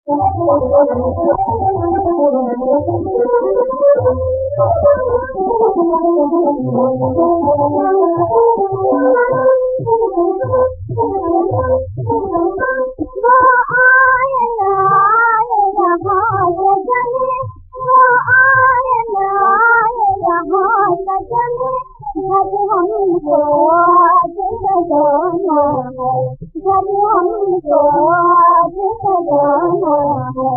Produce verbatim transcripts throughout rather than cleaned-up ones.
घर हमको आज सजाना है, घर हमको आज सजाना है।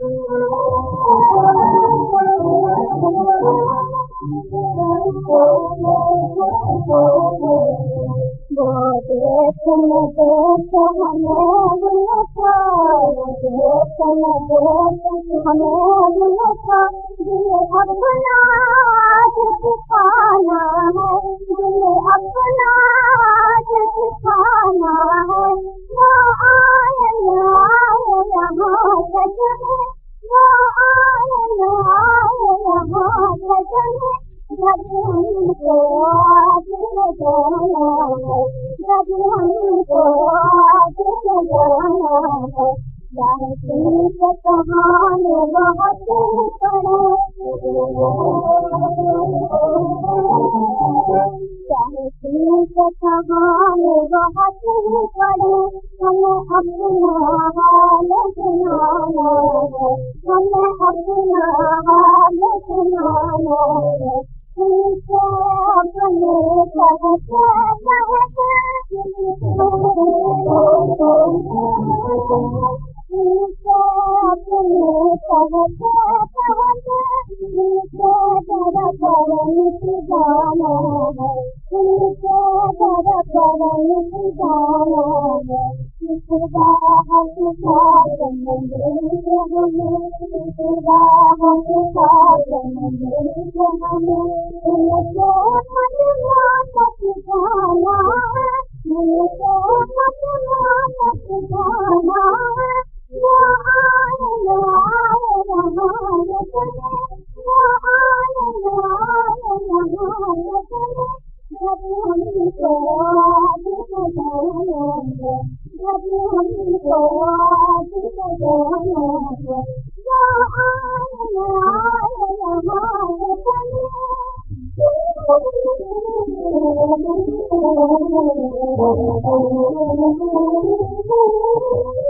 वो देखन देख हमें बुलता, वो देखन देख हमें बुलता, दिल अपना आज सिखाना है, दिल अपना आज सिखाना है। वो आए न आए यहाँ सजने, वो आए न आए यहाँ सजने, घर हमको आज सजाना है, घर हमको आज सजाना है। चाहे तुम से कहानी बहुत पड़े, चाहे तुम से कहानी बहुत पड़े, हमें अपना हाल सुनाना है, हमें अपना हाल सुनाना है। तुमसे अपने कहते कहते, तुमसे अपने कहते कहते, तुमसे जरा पर मिट जाना है, तुमसे जरा पर मिट जाना है। खुदा हंसता जन्नत हमें, खुदा हंसता जन्नत हमें, तुमसे मजमा तक जाना है, तुमसे मजमा तक जाना है। वो आए न आए यहाँ सजने, वो आए न आए यहाँ सजने, घर हमको आज सजाना है, घर हमको आज सजाना है। वो आए न आए यहाँ सजने।